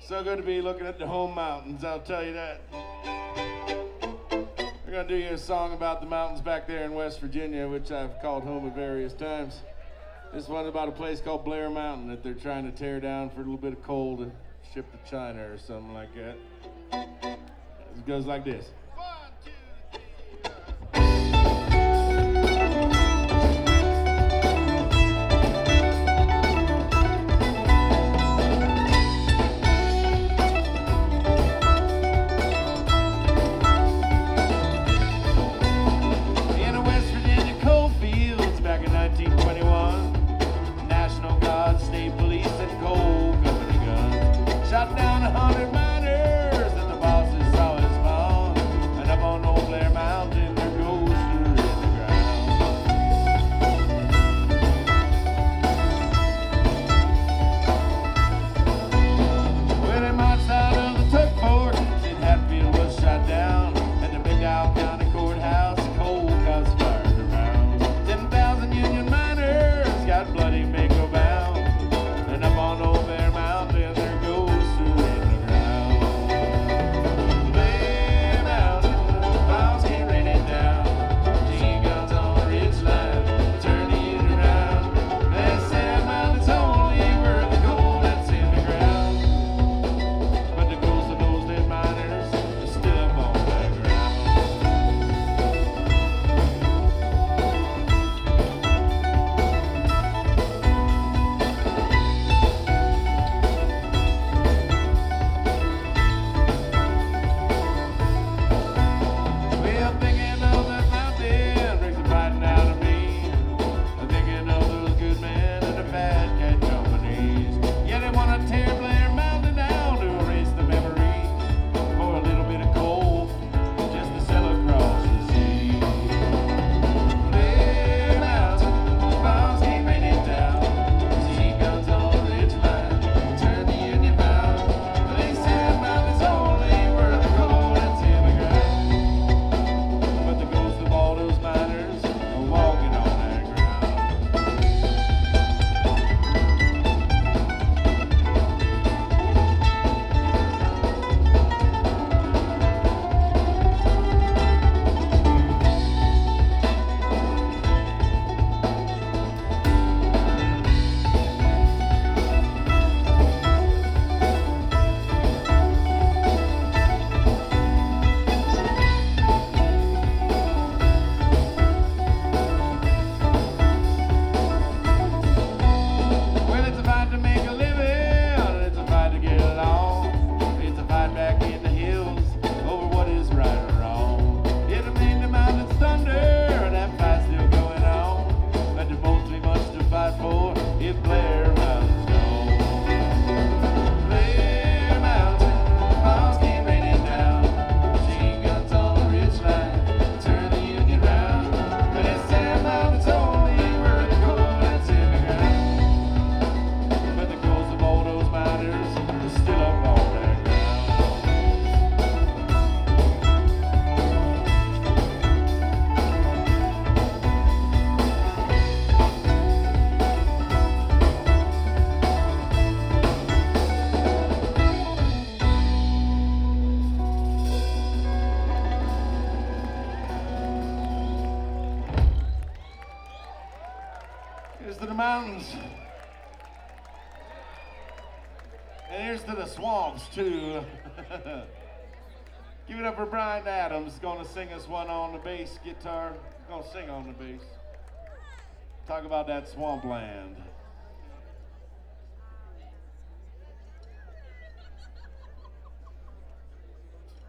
So good to be looking at the home mountains, I'll tell you that. We're gonna do you a song about the mountains back there in West Virginia, which I've called home at various times. This one's about a place called Blair Mountain that they're trying to tear down for a little bit of coal to ship to China or something like that. It goes like this. Shot down 100 miners and the bosses saw his fall. And up on old Blair Mountain, their ghosts are in the ground. When they marched out of the Tuck Fort, Sid Hatfield was shot down. And the Big Dow County Courthouse, coal cause fired around. 10,000 Union miners got bloody Mako bound. And up on old Blair Mountain, their ghosts here's to the mountains. And here's to the swamps, too. Give it up for Brian Adams. Gonna sing us one on the bass guitar. Gonna sing on the bass. Talk about that swampland.